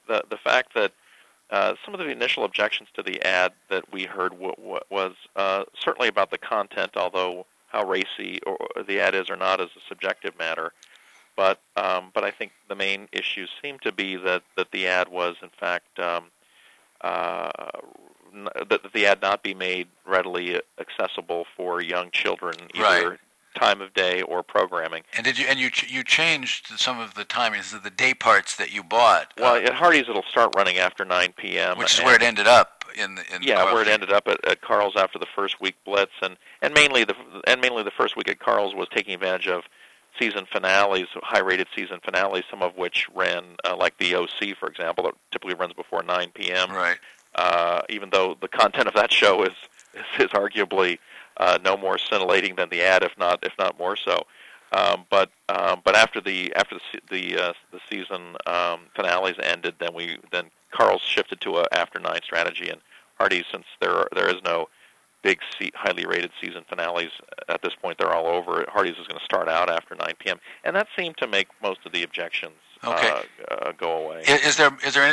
the fact that some of the initial objections to the ad that we heard was certainly about the content, although how racy or the ad is or not is a subjective matter. But I think the main issues seem to be that the ad was in fact that the ad not be made readily accessible for young children, either time of day or programming. And you changed some of the timings of the day parts that you bought? Well, at Hardee's it'll start running after 9 p.m. Which is where it ended up in where it ended up at Carl's after the first week blitz, and mainly the first week at Carl's was taking advantage of season finales, high-rated season finales, some of which ran like the OC, for example, that typically runs before 9 p.m. Right. Even though the content of that show is arguably no more scintillating than the ad, if not more so. But after the season finales ended, then Carl's shifted to a after 9 strategy, and Hardee's, since there is no big highly rated season finales at this point, they're all over. Hardee's is going to start out after 9 p.m. and that seemed to make most of the objections go away. Is there